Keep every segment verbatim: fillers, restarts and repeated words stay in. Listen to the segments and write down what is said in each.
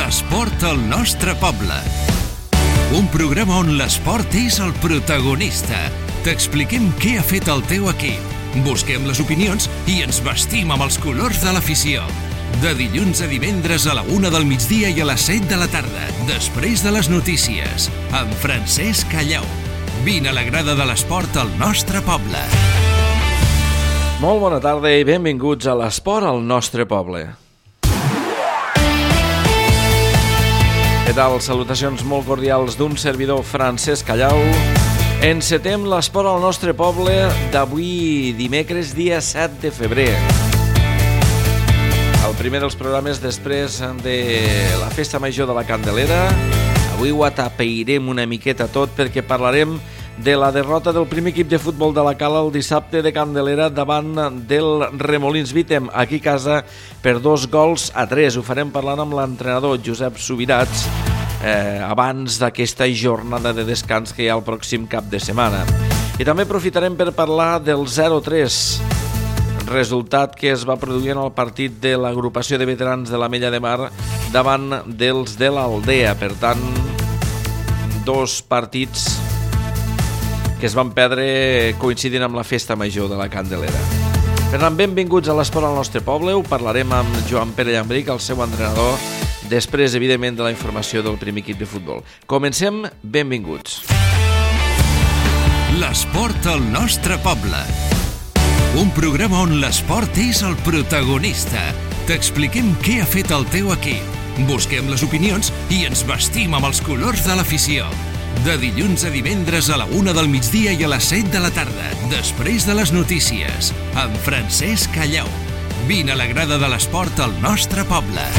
L'esport al nostre poble. Un programa on l'esport és el protagonista. T'expliquem què ha fet el teu equip. Busquem les opinions i ens vestim amb els colors de l'afició. De dilluns a divendres a la una del migdia i a les set de la tarda, després de les notícies, amb Francesc Callau. Vine a la grada de l'esport al nostre poble. Molt bona tarda i benvinguts a l'esport al nostre poble. Què tal? Salutacions molt cordials d'un servidor, Francesc Callau. Encetem l'esport al nostre poble d'avui dimecres, dia set de febrer. El primer dels programes després de la Festa Major de la Candelera. Avui ho atapeirem una miqueta tot perquè parlarem de la derrota del primer equip de futbol de la Cala el dissabte de Candelera davant del Remolins Vítem, aquí a casa, per dos gols a tres. Ho farem parlant amb l'entrenador Josep Subirats eh, abans d'aquesta jornada de descans que hi ha el pròxim cap de setmana. I també aprofitarem per parlar del zero tres, resultat que es va produir en el partit de l'agrupació de veterans de l'Ametlla de Mar davant dels de l'Aldea. Per tant, dos partits que es van perdre coincidint amb la Festa Major de la Candelera. Per tant, benvinguts a l'esport al nostre poble. Ho parlarem amb Joan Pere Llambric, el seu entrenador, després, evidentment, de la informació del primer equip de futbol. Comencem, benvinguts. L'esport al nostre poble. Un programa on l'esport és el protagonista. T'expliquem què ha fet el teu equip. Busquem les opinions i ens vestim amb els colors de l'afició. De dilluns a divendres a la una del migdia i a les set de la tarda, després de les notícies, amb Francesc Callau. Vine a la grada de l'esport al nostre poble.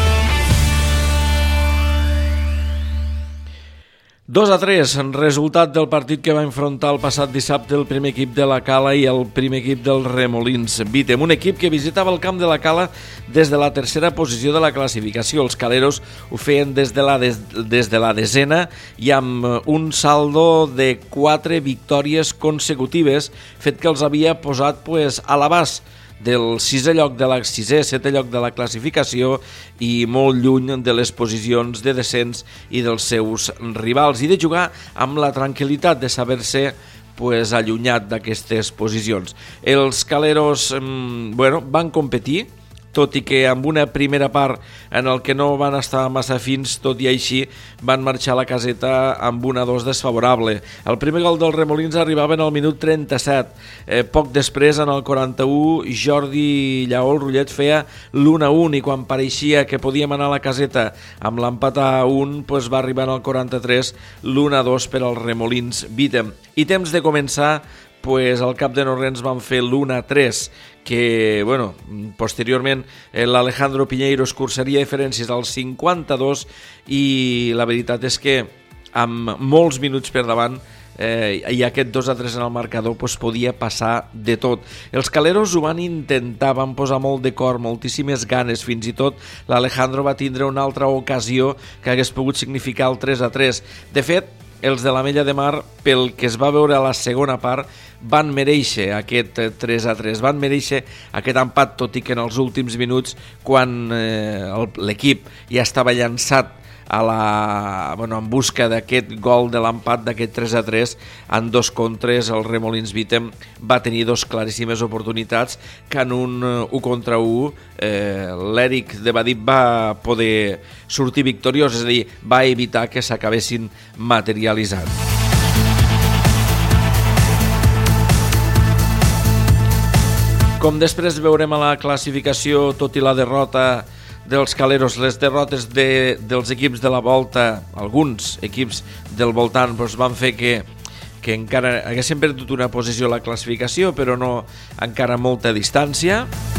dos a tres, resultat del partit que va enfrontar el passat dissabte el primer equip de la Cala i el primer equip del Remolins Vítem. Un equip que visitava el camp de la Cala des de la tercera posició de la classificació. Els caleros ho feien des de la, des, des de la desena i amb un saldo de quatre victòries consecutives, fet que els havia posat pues, a l'abast del sisè lloc de la sisè, setè lloc de la classificació i molt lluny de les posicions de descens i dels seus rivals, i de jugar amb la tranquil·litat de saber-se pues, allunyat d'aquestes posicions. Els caleros bueno, van competir, tot i que amb una primera part en el que no van estar massa fins, tot i així van marxar a la caseta amb una dos desfavorable. El primer gol dels Remolins arribava en el minut trenta-set. Eh, poc després, en el quaranta-u, Jordi Lleó, el Rullet, feia l'u a u i quan pareixia que podíem anar a la caseta amb l'empat a un, pues va arribar en el quaranta-tres l'u a dos per al Remolins Vítem. I temps de començar, pues al cap de no res van fer l'u a tres, que, bueno, posteriorment l'Alejandro Piñeiro escurçaria diferències al cinquanta-dos i la veritat és que amb molts minuts per davant eh, i aquest dos a tres en el marcador pues, podia passar de tot. Els caleros ho van intentar, van posar molt de cor, moltíssimes ganes, fins i tot l'Alejandro va tindre una altra ocasió que hagués pogut significar el tres a tres. De fet, els de l'Ametlla de Mar, pel que es va veure a la segona part, van mereixer aquest tres a tres, van mereixer aquest empat, tot i que en els últims minuts, quan eh, l'equip ja estava llançat a la, bueno, en busca d'aquest gol de l'empat, d'aquest tres a tres, en dos contres el Remolins Vítem va tenir dos claríssimes oportunitats que en un u contra u eh, l'Eric de Badip va poder sortir victoriós, és a dir, va evitar que s'acabessin materialitzant. Com després veurem a la classificació, tot i la derrota dels caleros, les derrotes de, dels equips de la volta, alguns equips del voltant doncs van fer que, que encara haguessin perdut una posició a la classificació, però no encara molta distància.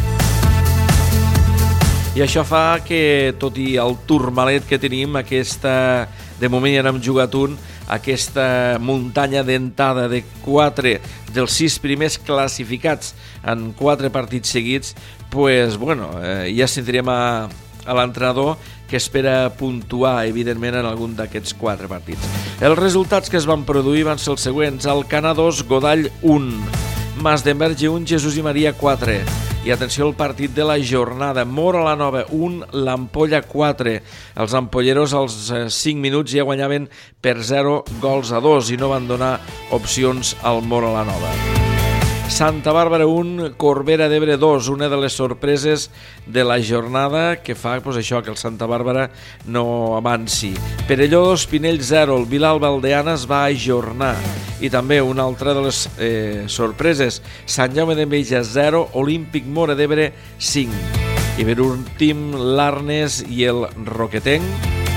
I això fa que, tot i el turmalet que tenim, aquesta, de moment ja n'hem jugat un, aquesta muntanya dentada de quatre dels sis primers classificats en quatre partits seguits, pues, bueno, eh, ja sentirem a, a l'entrenador que espera puntuar, evidentment, en algun d'aquests quatre partits. Els resultats que es van produir van ser els següents: Alcanar dos, Godall un, Masdenverge un, Jesús i Maria quatre, I atenció al partit de la jornada. Móra la Nova un, l'Ampolla quatre. Els ampolleros als cinc minuts ja guanyaven per zero gols a dos i no van donar opcions al Móra la Nova. Santa Bàrbara un, Corbera d'Ebre dos, una de les sorpreses de la jornada que fa pues, això que el Santa Bàrbara no avanci. Perelló dos, Pinell zero, el Vilalba Aldeana es va ajornar. I també una altra de les eh, sorpreses, Sant Jaume d'Enveja zero, Olímpic Móra d'Ebre cinc. I per últim, l'Arnes i el Roquetenc,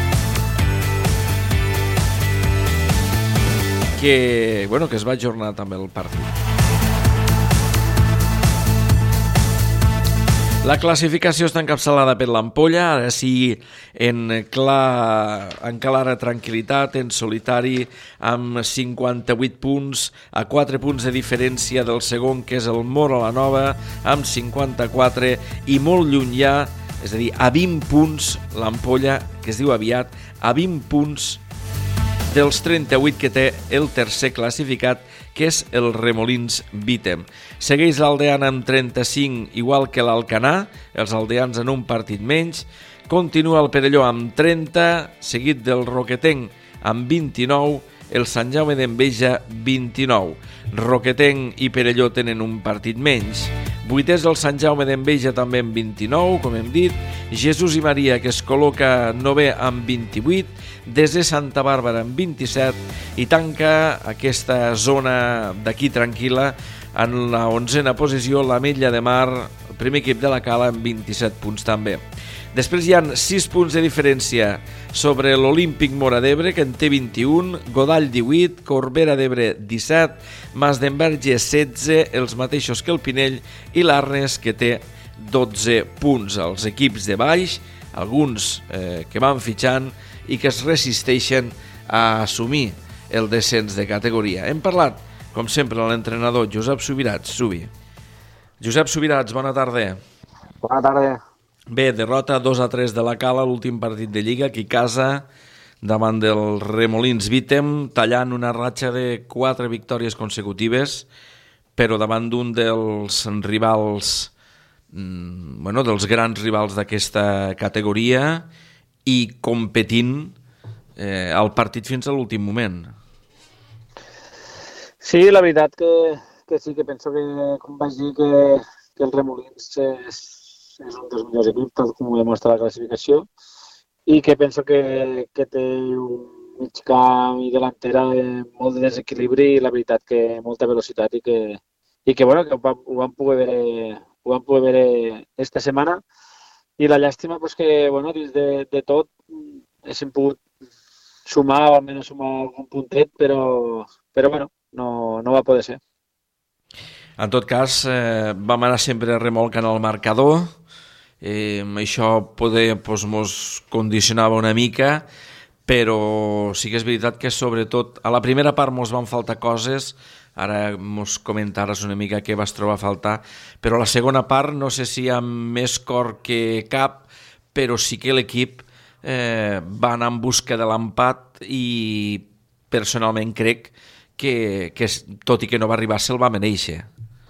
que, bueno, que es va ajornar també el partit. La classificació està encapçalada per l'Ampolla, ara sí en, clar, en clara tranquil·litat, en solitari, amb cinquanta-vuit punts, a quatre punts de diferència del segon, que és el Móra la Nova, amb cinquanta-quatre, i molt llunyà, és a dir, a vint punts, l'Ampolla, que es diu aviat, a vint punts dels trenta-vuit que té el tercer classificat, que és el Remolins Vítem. Segueix l'Aldeana amb trenta-cinc, igual que l'Alcanar, els aldeans en un partit menys. Continua el Perelló amb trenta, seguit del Roquetenc amb vint-i-nou, el Sant Jaume d'Enveja vint-i-nou. Roquetenc i Perelló tenen un partit menys. Vuitè és el Sant Jaume d'Enveja també amb vint-i-nou, com hem dit. Jesús i Maria, que es col·loca novè amb vint-i-vuit. Desè Santa Bàrbara amb vint-i-set i tanca aquesta zona d'aquí tranquil·la en la onzena posició l'Ametlla de Mar, el primer equip de la Cala amb vint-i-set punts també. Després hi ha sis punts de diferència sobre l'Olímpic Móra d'Ebre, que en té vint-i-un, Godall divuit, Corbera d'Ebre disset, Mas d'Enverge setze, els mateixos que el Pinell, i l'Arnes, que té dotze punts. Els equips de baix, alguns eh, que van fitxant i que es resisteixen a assumir el descens de categoria. Hem parlat, com sempre, amb l'entrenador Josep Subirats. Subi. Josep Subirats, bona tarda. Bona tarda. Bé, derrota dos a tres de la Cala, l'últim partit de Lliga, aquí a casa, davant del Remolins Vítem, tallant una ratxa de quatre victòries consecutives, però davant d'un dels rivals, bueno, dels grans rivals d'aquesta categoria, i competint eh, el partit fins a l'últim moment. Sí, la veritat que, que sí, que penso que, com vaig dir, que, que el Remolins és, és un dels millors equips, tal com ho demostra la classificació, i que penso que, que té un mig camp i delantera molt de desequilibri i la veritat que molta velocitat i que, i que, bueno, que ho, ho vam poder veure, ho vam poder veure esta setmana. I la llàstima pues, que, bueno, dins de, de tot, haguéssim pogut sumar o almenys sumar algun puntet, però, però bueno, no, no va poder ser. En tot cas, eh, vam anar sempre remolcant el marcador, eh, això poder, pues, mos condicionava una mica, però sí que és veritat que sobretot a la primera part mos van faltar coses, ara mos comentaràs una mica què vas trobar a faltar, però a la segona part no sé si amb més cor que cap, però sí que l'equip eh, va anar en busca de l'empat i personalment crec que, que tot i que no va arribar se'l va mereixer.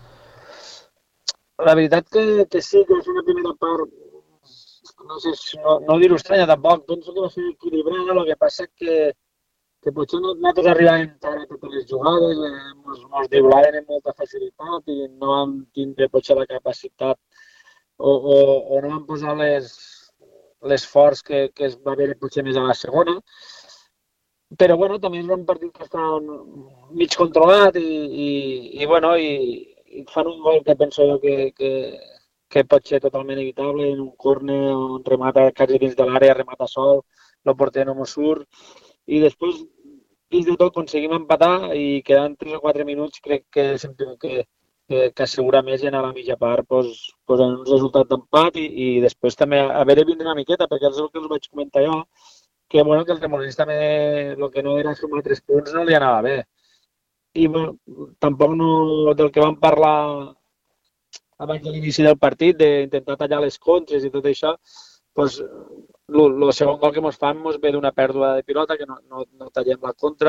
La veritat que, que sí, que és una primera part, no sé, no, no dir-ho estranya tampoc, penso que va ser equilibrada, el que passa que que potser nosaltres arribàvem tard a totes les jugades, ens eh, driblaven amb molta facilitat i no vam tindre potser la capacitat o, o, o no vam posar l'esforç que, que es va veure potser més a la segona. Però bueno, també és un partit que està mig controlat i, i, i, bueno, i, i fan un gol que penso jo que, que, que pot ser totalment evitable, en un córner on remata quasi dins de l'àrea, remata sol, el porter no mos surt. I després, dins de tot, aconseguim empatar i quedant tres o quatre minuts crec que, que, que, que assegura més i anar a la mitja part pues, pues en un resultat d'empat i, i després també haver de vindre una miqueta, perquè és el que us vaig comentar jo, que, bueno, que el Remolins també el que no era sumar tres punts no li anava bé. I bueno, tampoc no, del que vam parlar abans de l'inici del partit, d'intentar tallar les contres i tot això, pues, el segon gol que ens fan ens ve d'una pèrdua de pilota, que no, no, no tallem la contra,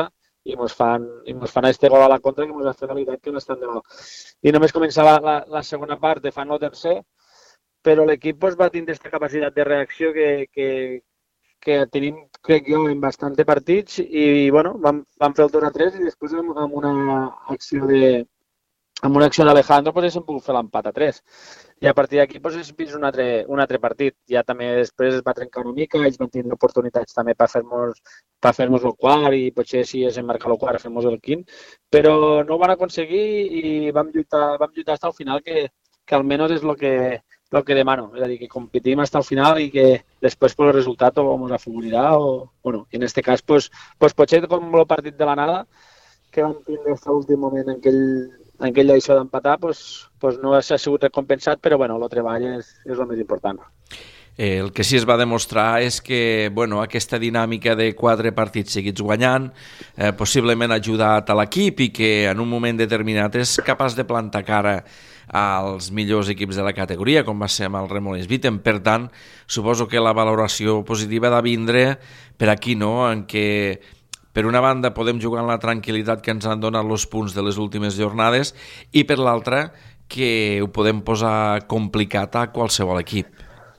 i mos fan, i mos fan este gol a la contra que mos ha fet la veritat que no estan de mal. I només comença la, la, la segona part, de fan el tercer, però l'equip pues, va tindre aquesta capacitat de reacció que, que, que tenim, crec jo, en bastants partits i, bueno, vam, vam fer el dos a tres i després amb, amb una acció de amb una acció d'Alejandro pues, hem pogut fer l'empat a tres. I a partir d'aquí pues, és vist un altre, un altre partit. Ja també després es va trencar una mica, ells van tindre oportunitats també per fer-nos per fer-nos el quart i potser si és emmarcar el quart fer-nos el quint, però no ho van aconseguir i vam lluitar, vam lluitar fins al final, que, que almenys és el que, el que demano, és a dir, que competim fins al final i que després pues, el resultat o ens afavorirà o, bueno, en aquest cas pues, pues, potser com el partit de la nada que vam tindre fins a l'últim moment en aquell en aquell això d'empatar pues, pues no ha sigut recompensat, però bueno, el treball és, és el més important. Eh, el que sí es va demostrar és que bueno, aquesta dinàmica de quatre partits seguits guanyant eh, possiblement ha ajudat a l'equip i que en un moment determinat és capaç de plantar cara als millors equips de la categoria, com va ser amb el Remolins Bítem. Per tant, suposo que la valoració positiva ha de vindre per aquí, no?, en què per una banda podem jugar en la tranquil·litat que ens han donat els punts de les últimes jornades i per l'altra que ho podem posar complicat a qualsevol equip.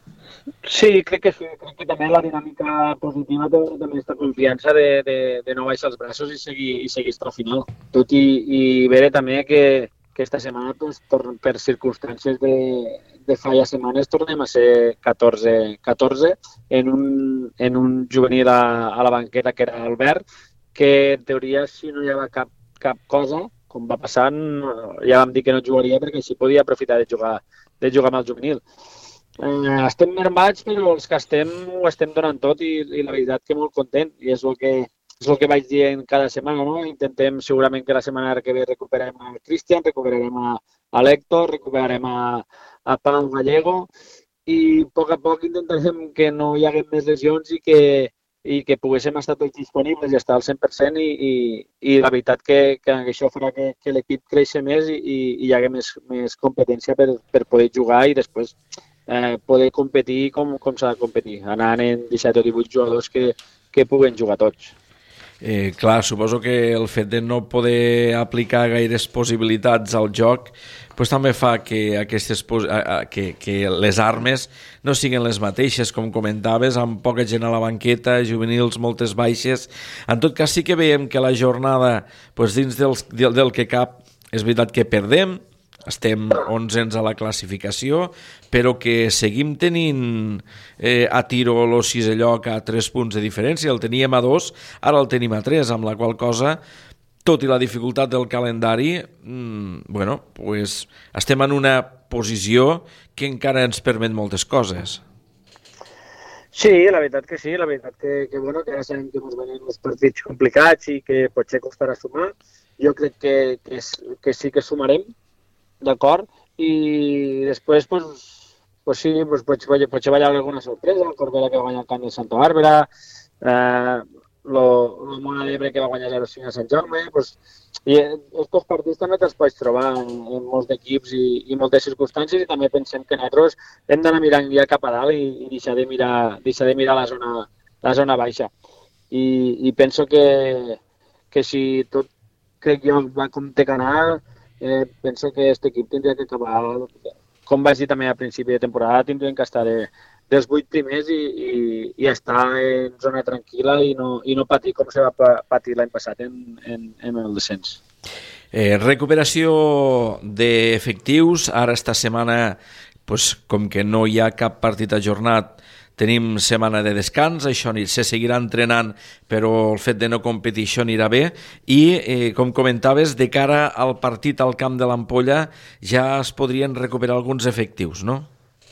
Sí, crec que sí. Crec que també la dinàmica positiva té també aquesta confiança de, de, de no baixar els braços i seguir, i seguir fins al final. Tot i, i veure també que, que esta setmana pues, per circumstàncies de, de fa ja setmanes tornem a ser catorze catorze en un, en un juvenil a, a la banqueta que era Albert, que en teoria si no hi havia cap, cap cosa, com va passant, ja vam dir que no jugaria perquè així podia aprofitar de jugar, de jugar amb el juvenil. Eh, estem mermats, però els que estem ho estem donant tot i, i la veritat que molt content i és el que, és el que vaig dir en cada setmana, no? Intentem segurament que la setmana que ve recuperarem a Cristian, recuperarem a, a l'Héctor, recuperarem a, a Pau Gallego i a poc a poc intentarem que no hi hagi més lesions i que i que poguéssim estar tots disponibles i estar al cent per cent i, i, i la veritat que, que això farà que, que l'equip creixi més i, i hi hagi més, més competència per, per poder jugar i després eh, poder competir com, com s'ha de competir, anant en disset o divuit jugadors que, que puguen jugar tots. Eh, clar, suposo que el fet de no poder aplicar gaires possibilitats al joc pues, també fa que, aquestes, que, que les armes no siguin les mateixes, com comentaves, amb poca gent a la banqueta, juvenils, moltes baixes. En tot cas, sí que veiem que la jornada, pues, dins del, del, del que cap, és veritat que perdem, estem onzens a la classificació, però que seguim tenint eh, a tiro el sisè lloc a tres punts de diferència, el teníem a dos, ara el tenim a tres, amb la qual cosa, tot i la dificultat del calendari, mmm, bueno, pues, estem en una posició que encara ens permet moltes coses. Sí, la veritat que sí, la veritat que, que, bueno, que ja sabem que ens venen els partits complicats i que potser costarà sumar. Jo crec que, que, que sí que sumarem, d'acord? I després, pues, pues sí, pues, potser, potser va haver alguna sorpresa, el Corbera que va guanyar el camp de Santa Bàrbara, eh, el Mona d'Ebre que va guanyar zero cinc a Sant Jaume, pues, i aquests partits també te'ls pots trobar en, en molts equips i, i moltes circumstàncies i també pensem que nosaltres hem d'anar mirant ja cap a dalt i, i deixar de mirar, deixar de mirar la zona, la zona baixa. I, i penso que, que si tot, crec jo, va com té que anar, eh, penso que aquest equip tindria que acabar, com vaig dir també a principi de temporada, tindrien que estar de, dels vuit primers i, i, i estar en zona tranquil·la i no, i no patir com se va patir l'any passat en, en, en el descens. Eh, recuperació d'efectius, ara esta setmana, pues, com que no hi ha cap partit ajornat, tenim setmana de descans, això se seguirà entrenant, però el fet de no competir això anirà bé, i eh, com comentaves, de cara al partit al camp de l'Ampolla ja es podrien recuperar alguns efectius, no?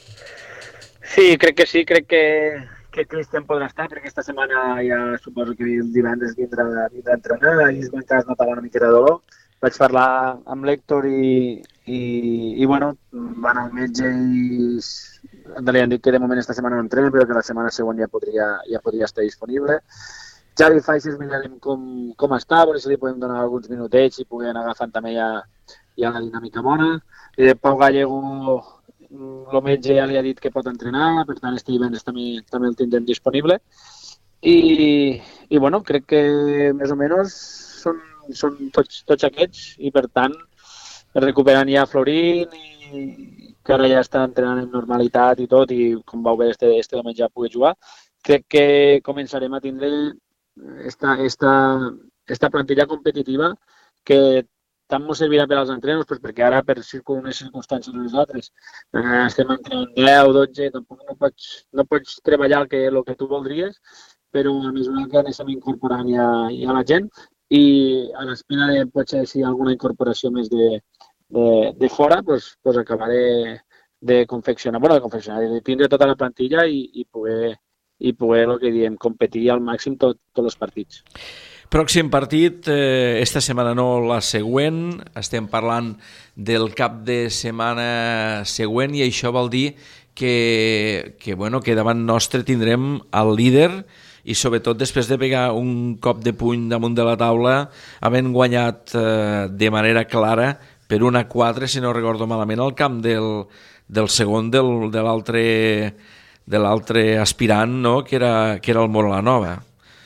Sí, crec que sí, crec que, que Cristian podrà estar, perquè aquesta setmana ja suposo que el divendres vindrà, vindrà a entrenar, ahir es va notar una miqueta de dolor. Vaig parlar amb l'Héctor i, i, i bueno, van al metge i li han dit que de moment esta setmana no entrena, però que la setmana següent ja podria, ja podria estar disponible. Javi Faixes mirarem com, com està, per si li podem donar alguns minutets i puguem agafar també ja, ja la dinàmica bona. I Pau Gallego, el metge ja li ha dit que pot entrenar, per tant este divendres també, també el tindrem disponible. i, i bueno, crec que més o menys són, són tots, tots aquests i per tant recuperant ja Florín i que ara ja està entrenant en normalitat i tot i com vau veure este, este diumenge ja pugui jugar, crec que començarem a tindre esta, esta, esta plantilla competitiva que tant ens servirà per als entrenos, pues perquè ara per unes circumstàncies o les altres eh, estem entrenant deu, dotze, tampoc no pots, no pots treballar el que, el que tu voldries, però a mesura que anem incorporant ja, ja la gent i a l'espera de potser si hi ha alguna incorporació més de, de, de fora, pues, pues acabaré de confeccionar, bueno, de confeccionar, de tindre tota la plantilla i, i poder, i poder, el que diem, competir al màxim tot, tots els partits. Pròxim partit, eh, esta setmana no, la següent, estem parlant del cap de setmana següent i això vol dir que, que, bueno, que davant nostre tindrem el líder i sobretot després de pegar un cop de puny damunt de la taula, havent guanyat eh, de manera clara per un a quatre, si no recordo malament, al camp del, del segon del, de l'altre de l'altre aspirant, no? que, era, que era el Moralanova.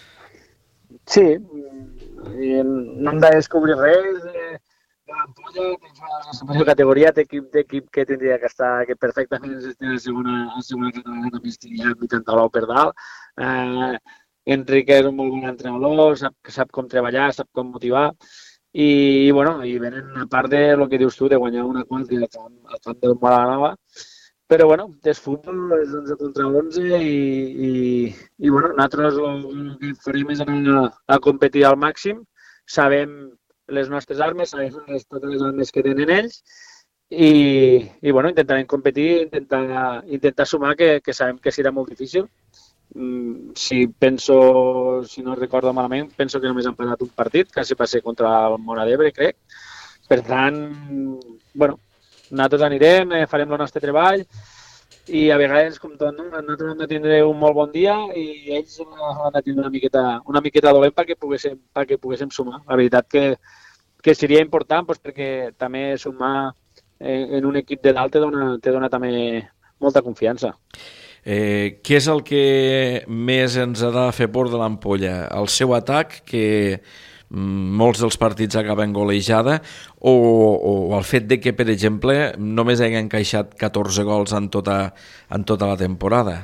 Sí, no hem de descobrir res de, de l'Ampolla, la superior categoria, té equip d'equip que tindria que estar, que perfectament estigui a la segona, a la segona catalana, també estiria vuitanta-nou per dalt. Eh, Enrique és un molt bon entrenador, sap, sap com treballar, sap com motivar, i, i bueno, i venen a part de lo que dius tu, de guanyar una quanti al camp, al camp del Moralanova. Però, bueno, és futbol, és onze contra onze i, i, i bueno, nosaltres el que farem és anar a competir al màxim. Sabem les nostres armes, sabem les, totes les armes que tenen ells i, i bueno, intentarem competir, intentar, intentar sumar, que, que sabem que serà molt difícil. Mm, si penso, si no recordo malament, penso que només han passat un partit, quasi va ser contra el Móra d'Ebre, crec. Per tant, bueno, nosaltres anirem, farem el nostre treball i a vegades, com tot, no? Nosaltres hem de tindre un molt bon dia i ells han de tindre una miqueta, una miqueta dolent perquè poguéssim, perquè poguéssim sumar. La veritat que, que seria important doncs, perquè també sumar en un equip de dalt te dona, te dona també molta confiança. Eh, què és el que més ens ha de fer por de l'Ampolla? El seu atac, que molts dels partits acaben golejada, o, o el fet de que, per exemple, només hagi encaixat catorze gols en tota, en tota la temporada?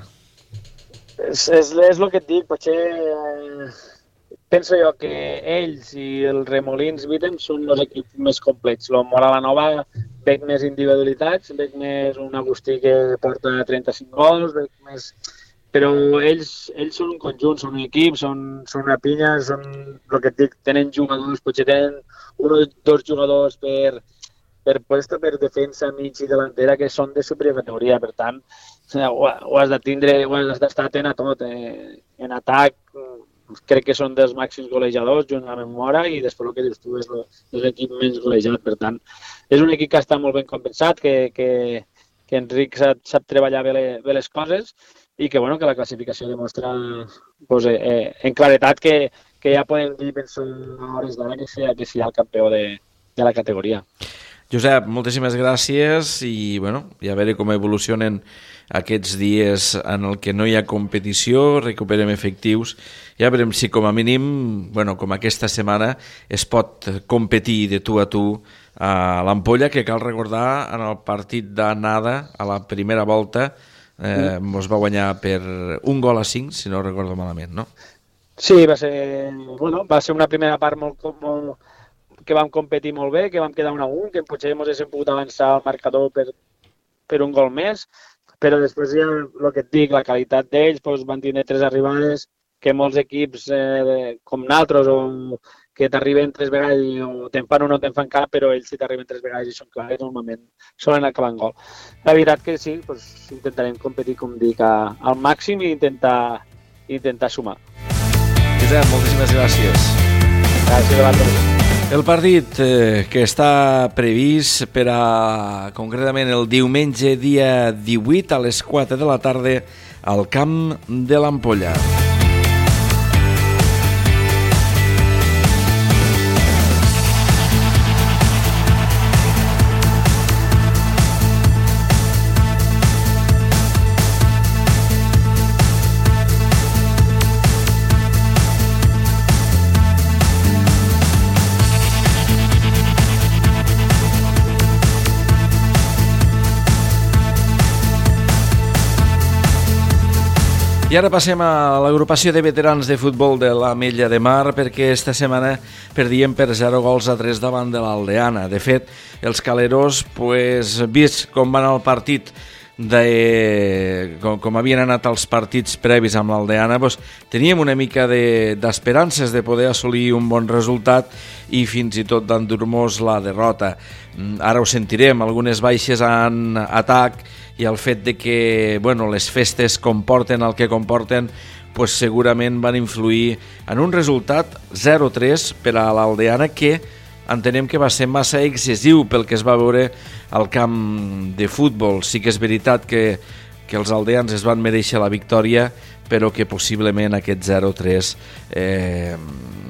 És, és, és el que et dic, potser eh, penso jo que ells i el Remolins Vitem són els equips més complets. El Moralanova veig més individualitats, veig més un Agustí que porta trenta-cinc gols, veig més... Però ells, ells són un conjunt, són un equip, són, són una pinya, són el que et dic, tenen jugadors, potser tenen un o dos jugadors per, per puesto, per defensa, mig i delantera, que són de superior categoria. Per tant, ho, ho has de tindre, ho has d'estar atent a tot. Eh? En atac, crec que són dels màxims golejadors, junt amb Mora, i després el que dius tu és l'equip menys golejat. Per tant, és un equip que està molt ben compensat, que, que, que Enric sap, sap treballar bé, le, bé les coses, i que, bueno, que la classificació demostra pues, eh, en claretat que, que ja podem dir, penso, a hores d'ara que sigui, que sigui el campió de, de la categoria. Josep, moltíssimes gràcies i bueno, ja veure com evolucionen aquests dies en el que no hi ha competició, recuperem efectius, ja veurem si com a mínim, bueno, com aquesta setmana, es pot competir de tu a tu a l'Ampolla, que cal recordar en el partit d'anada, a la primera volta, Eh, mos va guanyar per un gol a cinc, si no recordo malament, no? Sí, va ser, bueno, va ser una primera part molt, molt, que vam competir molt bé, que vam quedar un a un, que potser ens haguéssim pogut avançar al marcador per, per un gol més, però després ja el que et dic, la qualitat d'ells, doncs van tindre tres arribades, que molts equips eh, com nosaltres o que t'arriben tres vegades i o te'n fan o no te'n fan cap, però ells si t'arriben tres vegades i són clars, normalment solen acabar en gol. La veritat que sí, doncs, intentarem competir, com dic, a, al màxim i intentar, intentar sumar. Josep, moltíssimes gràcies. Gràcies a vosaltres. El partit eh, que està previst per a, concretament, el diumenge dia divuit a les quatre de la tarda al camp de l'Ampolla. I ara passem a l'agrupació de veterans de futbol de l'Ametlla de Mar, perquè esta setmana perdien per zero gols a tres davant de l'Aldeana. De fet, els caleros, pues, vist com van al partit, de, com, com havien anat els partits previs amb l'Aldeana, pues, teníem una mica d'esperances de, de poder assolir un bon resultat i fins i tot d'endur-nos la derrota. Ara ho sentirem, algunes baixes en atac i el fet de que, bueno, les festes comporten el que comporten, pues segurament van influir en un resultat zero tres per a l'Aldeana, que entenem que va ser massa excessiu pel que es va veure al camp de futbol. Sí que és veritat que, que els aldeans es van mereixer la victòria, però que possiblement aquest zero tres eh,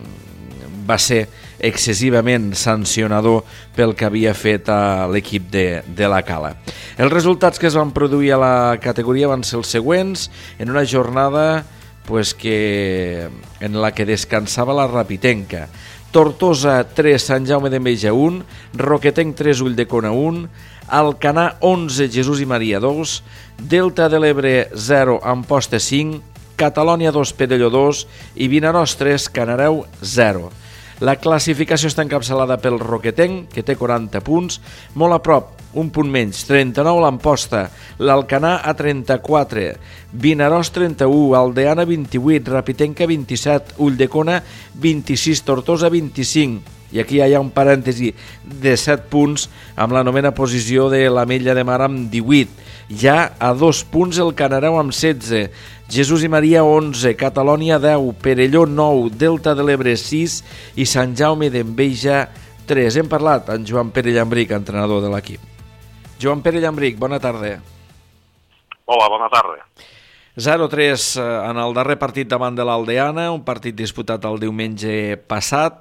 va ser excessivament sancionador pel que havia fet a l'equip de, de la Cala. Els resultats que es van produir a la categoria van ser els següents, en una jornada pues, que, en la que descansava la Rapitenca. Tortosa tres, Sant Jaume d'Enveja un, Roquetenc tres, Ulldecona un, Alcanar onze, Jesús i Maria dos, Delta de l'Ebre zero, Amposta cinc, Catalònia dos, Perelló dos i Vinaròs tres, Canareu zero. La classificació està encapçalada pel Roquetenc, que té quaranta punts, molt a prop, un punt menys, trenta-nou l'Amposta, l'Alcanar a trenta-quatre, Vinaròs trenta-u, Aldeana vint-i-vuit, Rapitenca vint-i-set, Ulldecona vint-i-sis, Tortosa vint-i-cinc, i aquí hi ha un parèntesi de set punts amb la novena posició de l'Ametlla de Mar amb divuit. Ja a dos punts el Canareu amb setze, Jesús i Maria onze, Catalònia deu, Perelló nou, Delta de l'Ebre sis i Sant Jaume d'Enveja tres. Hem parlat amb Joan Pere Llambric, entrenador de l'equip. Joan Pere Llambric, bona tarda. Hola, bona tarda. zero tres en el darrer partit davant de l'Aldeana, un partit disputat el diumenge passat.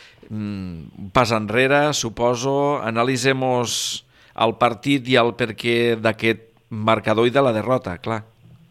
Un pas enrere, suposo. Analitzem-nos el partit i el perquè d'aquest marcador i de la derrota, clar.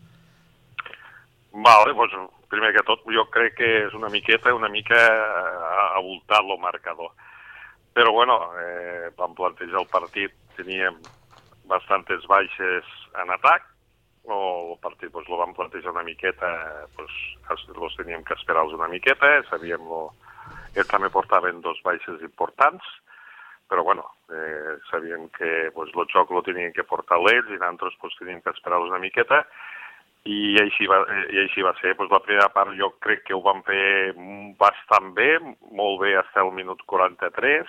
Vale, doncs, primer que tot, jo crec que és una miqueta, una mica avoltat el marcador. Però, bueno, eh, vam plantejar el partit, teníem bastantes baixes en atac, o el partit doncs, el vam plantejar una miqueta, doncs, els teníem que esperar-los una miqueta, sabíem lo... Ells també portaven dos baixes importants, però bueno, eh, sabíem que pues, el joc el tenien que portar ells i nosaltres pues, teníem que esperar-los una miqueta i així va, i així va ser. Pues, la primera part jo crec que ho vam fer bastant bé, molt bé fins al minut quaranta-tres.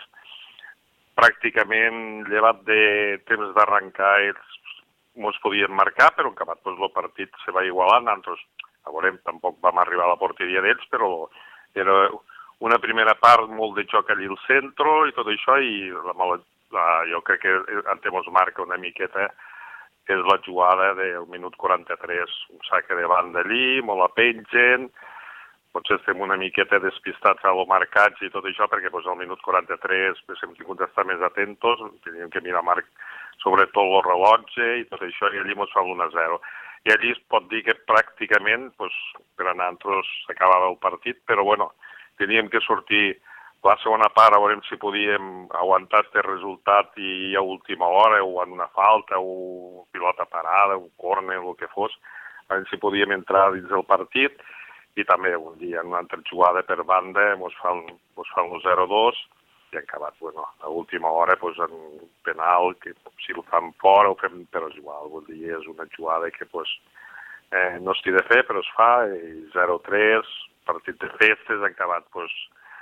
Pràcticament llevat de temps d'arrencar ells ens podien marcar, però en acabat pues, el partit se va igualar. Nosaltres, a veure, tampoc vam arribar a la porteria d'ells, però era una primera part molt de joc allà al centre i tot això, i la, la, jo crec que en temps marca una miqueta és la jugada del minut quaranta-tres, un saque de banda allí, molt la pengen, potser estem una miqueta despistats a lo marcats i tot això, perquè pues, al minut quaranta-tres pues, hem tingut d'estar més atentos, teníem que mirar marc, sobretot el rellotge i tot això, i allí ens fa l'un a zero. I allí es pot dir que pràcticament pues, per a nosaltres s'acabava el partit, però bueno, teníem que sortir la segona part, a veure si podíem aguantar aquest resultat i a última hora, o en una falta, o pilota parada, un córner, el que fos, a veure si podíem entrar dins del partit, i també un dia en una altra jugada per banda ens fan, fan el zero dos, i han acabat, bueno, a última hora, pues, en penal, que si el fan fora, ho fem, però és igual, vull dir, és una jugada que, pues, eh, no es té de fer, però es fa, i zero tres, partit de festes, han acabat, doncs,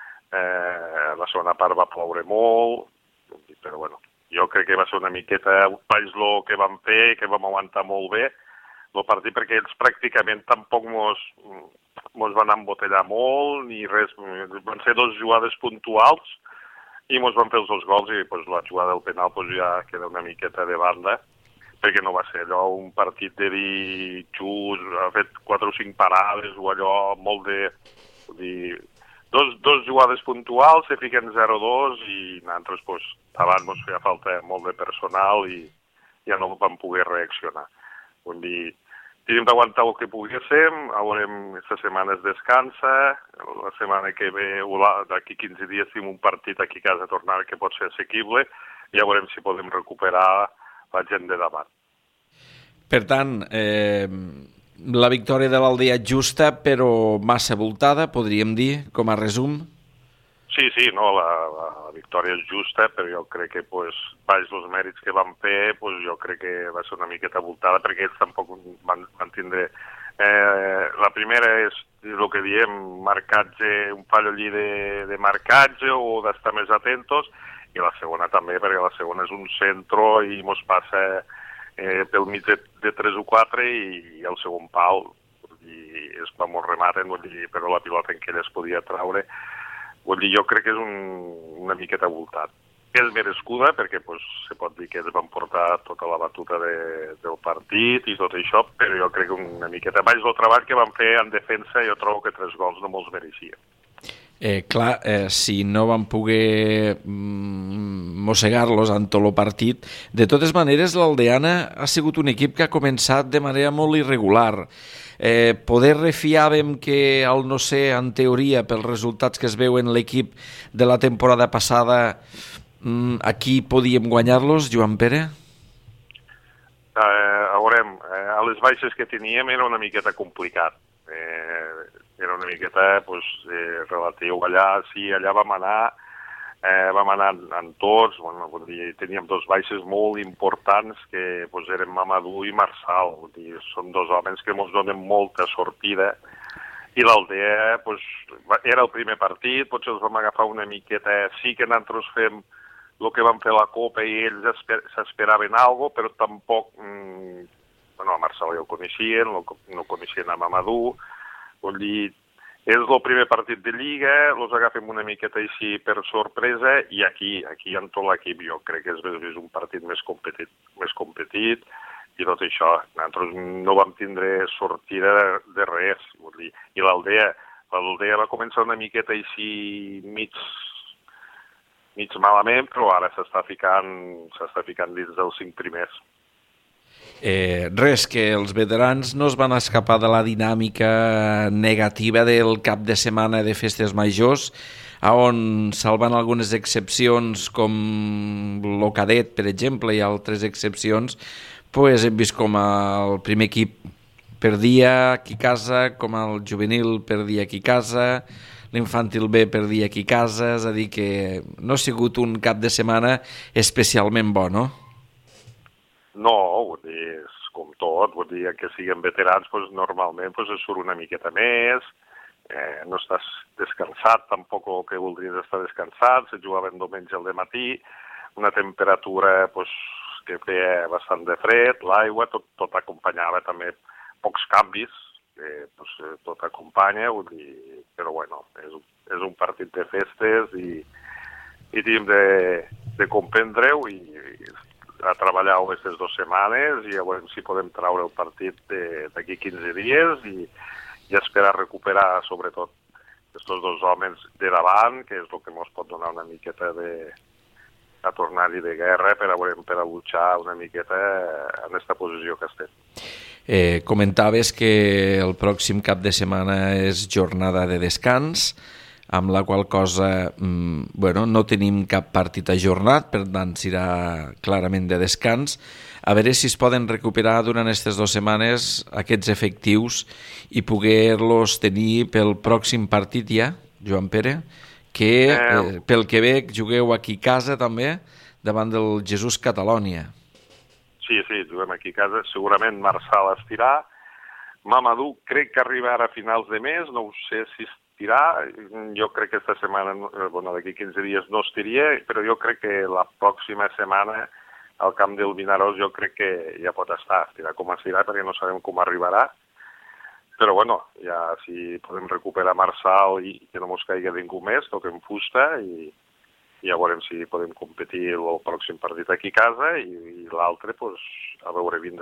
eh, la segona part va ploure molt, però bueno, jo crec que va ser una miqueta baix el que vam fer, que vam aguantar molt bé el partit, perquè ells pràcticament tampoc mos, mos van embotellar molt, ni res, van ser dos jugades puntuals, i mos van fer els dos gols, i pues, la jugada del penal pues, ja queda una miqueta de banda, perquè no va ser allò un partit de dir just, ha fet quatre o cinc parades o allò molt de... Dir, dos, dos jugades puntuals, se fiquen zero dos i nosaltres pues, abans ens feia falta molt de personal i ja no vam poder reaccionar. Vull dir, tenim d'aguantar el que poguéssim, a veure, aquesta setmana es descansa, la setmana que ve, d'aquí quinze dies, tenim un partit aquí a casa a tornar que pot ser assequible i ja veurem si podem recuperar la gent de davant. Per tant, eh, la victòria de l'Aldea justa, però massa voltada, podríem dir, com a resum. Sí, sí, no, la, la, la victòria és justa, però jo crec que, pues, baix els mèrits que van fer, pues, jo crec que va ser una miqueta voltada, perquè ells tampoc van, van tindre... Eh, la primera és el que diem, marcatge, un fallo allí de, de marcatge o d'estar més atentos, i la segona també, perquè la segona és un centro i mos passa eh, pel mig de, de tres o quatre i, i el segon pal, i es va molt rematen, vull dir, però la pilota en què ella es podia traure. Vull dir, jo crec que és un, una miqueta voltat. És merescuda perquè pues, se pot dir que ells van portar tota la batuta de, del partit i tot això, però jo crec que una miqueta baix del treball que van fer en defensa, jo trobo que tres gols no me'ls mereixia. Eh, clar, eh, si no van poder mm, mossegar-los en tot el partit, de totes maneres l'Aldeana ha sigut un equip que ha començat de manera molt irregular. Eh, poder refiàvem que, al no ser, en teoria, pels resultats que es veuen l'equip de la temporada passada, mm, aquí podíem guanyar-los, Joan Pere? Eh, a veurem, eh, a les baixes que teníem era una miqueta complicat. Eh, era una miqueta pues, eh, relatiu allà, sí, allà vam anar, eh, vam anar en, en tots, bueno, vull dir, teníem dos baixes molt importants que pues, eren Mamadou i Marçal, vull dir, són dos homes que ens donen molta sortida, i l'Aldea pues, era el primer partit, potser els vam agafar una miqueta, sí que nosaltres fem el que vam fer la Copa i ells s'esperaven alguna cosa, però tampoc, mm, bueno, a Marçal ja ho coneixien, no, no coneixien a Mamadou, vull dir, és el primer partit de Lliga, els agafem una miqueta així per sorpresa, i aquí, aquí en tot l'equip jo crec que és, és un partit més competit, més competit, i tot això. Nosaltres no vam tindre sortida de, de res, vull dir. I l'Aldea, l'Aldea va començar una miqueta així mig, mig malament, però ara s'està ficant, s'està ficant dins dels cinc primers. Eh, res, que els veterans no es van escapar de la dinàmica negativa del cap de setmana de festes majors, on, salvant algunes excepcions com el cadet, per exemple, i altres excepcions, pues hem vist com el primer equip perdia aquí a casa, com el juvenil perdia aquí a casa, l'infantil B perdia aquí a casa, és a dir que no ha sigut un cap de setmana especialment bo, no? No, vull dir, és com tot, vull dir, que siguin veterans, doncs, normalment doncs, es surt una miqueta més, eh, no estàs descansat, tampoc el que voldries estar descansat, se jugaven diumenge al dematí, una temperatura doncs, que feia bastant de fred, l'aigua, tot, tot acompanyava també pocs canvis, eh, doncs, tot acompanya, vull dir, però bueno, és, és un partit de festes i, i tenim de, de comprendre-ho i, i a treballar aquestes dues setmanes i a veure si podem traure el partit d'aquí quinze dies i, i esperar recuperar sobretot aquests dos homes de davant, que és el que ens pot donar una miqueta de a tornar-hi de guerra per a, veure, per a luchar una miqueta en aquesta posició que estem. Eh, comentaves que el pròxim cap de setmana és jornada de descans, amb la qual cosa mmm, bueno, no tenim cap partit ajornat, per tant serà clarament de descans. A veure si es poden recuperar durant aquestes dues setmanes aquests efectius i poder-los tenir pel pròxim partit ja, Joan Pere, que eh, pel que veig jugueu aquí a casa també, davant del Jesús Catalònia. Sí, sí, juguem aquí a casa, segurament Marçal estirà, Mamadou crec que arribarà a finals de mes, no ho sé si tirar, jo crec que esta setmana, bueno, d'aquí quinze dies no estiria, però jo crec que la pròxima setmana al camp del Vinaròs jo crec que ja pot estar, estirà com estirà perquè no sabem com arribarà, però bueno, ja si podem recuperar Marçal i que no mos caigui ningú més, toquem fusta i ja veurem si podem competir el pròxim partit aquí a casa i, i l'altre, pues, a veure vindre.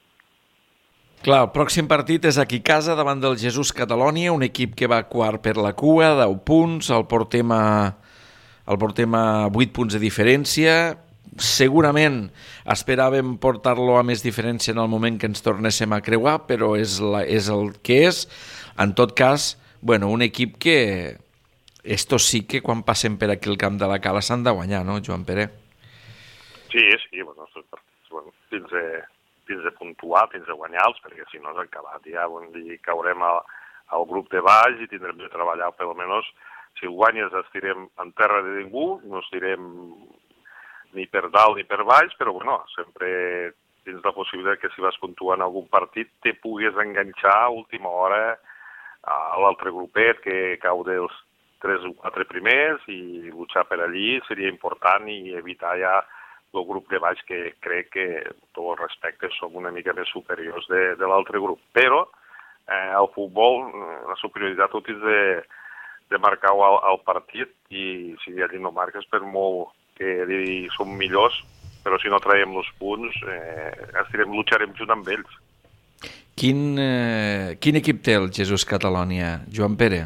Clar, el pròxim partit és aquí a casa davant del Jesús Catalònia, un equip que va quart per la cua, deu punts, el portem a, el portem a vuit punts de diferència. Segurament esperàvem portar-lo a més diferència en el moment que ens tornéssim a creuar, però és, la, és el que és. En tot cas, bueno, un equip que esto sí que quan passem per aquí el camp de la Cala s'han de guanyar, no, Joan Pere? Sí, sí, bueno, els partits, bueno, dins de tens de puntuar, tens de guanyar-los, perquè si no és acabat. Ja bon dir, caurem al, al grup de baix i tindrem de treballar, per almenys, si guanyes estirem en terra de ningú, no estirem ni per dalt ni per baix, però bueno, sempre tens la possibilitat que si vas puntuant algun partit te puguis enganxar a última hora a l'altre grupet que cau dels tres o quatre primers i luchar per allí seria important i evitar ja el grup de baix que crec que, tot el respecte, som una mica més superiors de, de l'altre grup. Però eh, al futbol la superioritat ho tens de, de marcar al, al partit i si allí no marques, per molt que dir, som millors, però si no traiem els punts, eh, estirem, lucharem junt amb ells. Quin, eh, quin equip té el Jesús Catalonia, Joan Pere?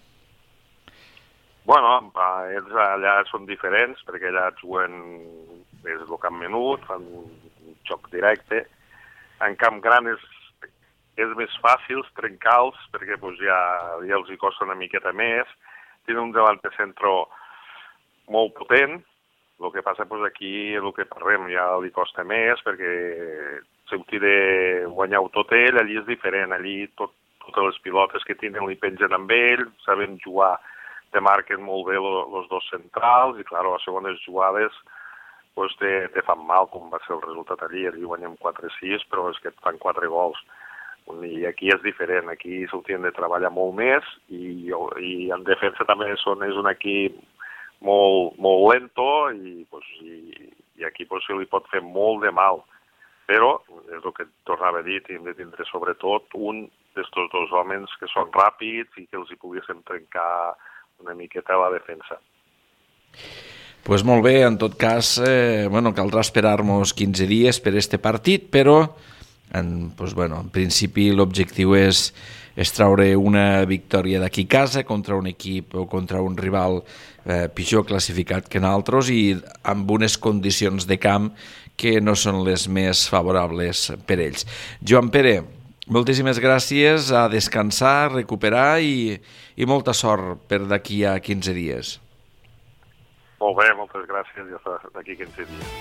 Bueno, ells allà són diferents, perquè allà juguen des del camp menut, fan un joc directe. En camp gran és, és més fàcil trencar-los, perquè pues, ja, ja els hi costa una miqueta més. Tenen un davant de centre molt potent, el que passa pues, aquí el que parlem ja li costa més, perquè sortir de guanyar-ho tot ell, allí és diferent, allí tot, totes les pilotes que tenen li pengen amb ell, saben jugar, te marquen molt bé els dos centrals i, clar, les segones jugades pues, te, te fan mal, com va ser el resultat allí. Allí guanyem quatre sis, però és que et fan quatre gols. I aquí és diferent, aquí s'haurien de treballar molt més i, i en defensa també són, és un equip molt, molt lento i, pues, i, i aquí pues, se li pot fer molt de mal. Però, és el que et tornava a dir, hem de tindre sobretot un d'estos dos homes que són ràpids i que els hi poguéssim trencar una miqueta a la defensa. Pues molt bé, en tot cas, eh, bueno, caldrà esperar-nos quinze dies per este partit, però en, pues, bueno, en principi l'objectiu és, és traure una victòria d'aquí a casa contra un equip o contra un rival eh, pitjor classificat que nosaltres i amb unes condicions de camp que no són les més favorables per ells. Joan Pere, moltíssimes gràcies, a descansar, a recuperar i, i molta sort per d'aquí a quinze dies. Molt bé, moltes gràcies, ja està d'aquí quinze dies.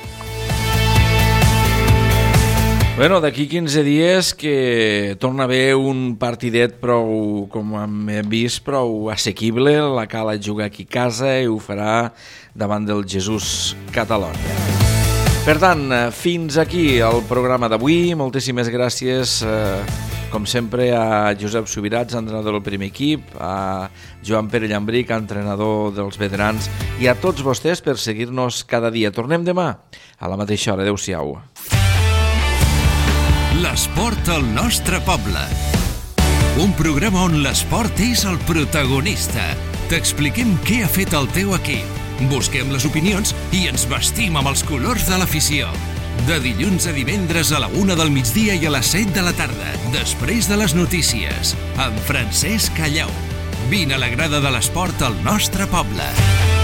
Bueno, d'aquí quinze dies que torna a haver un partidet prou, com hem vist, prou assequible. La Cala juga aquí a casa i ho farà davant del Jesús Catalonia. Per tant, fins aquí el programa d'avui. Moltíssimes gràcies, eh, com sempre, a Josep Subirats, entrenador del primer equip, a Joan Pere Llambric, entrenador dels veterans, i a tots vostès per seguir-nos cada dia. Tornem demà a la mateixa hora. Adéu-siau. L'esport al nostre poble. Un programa on l'esport és el protagonista. T'expliquem què ha fet el teu equip. Busquem les opinions i ens vestim amb els colors de l'afició. De dilluns a divendres a la una del migdia i a les set de la tarda, després de les notícies, amb Francesc Callau. Vine a la grada de l'esport al nostre poble.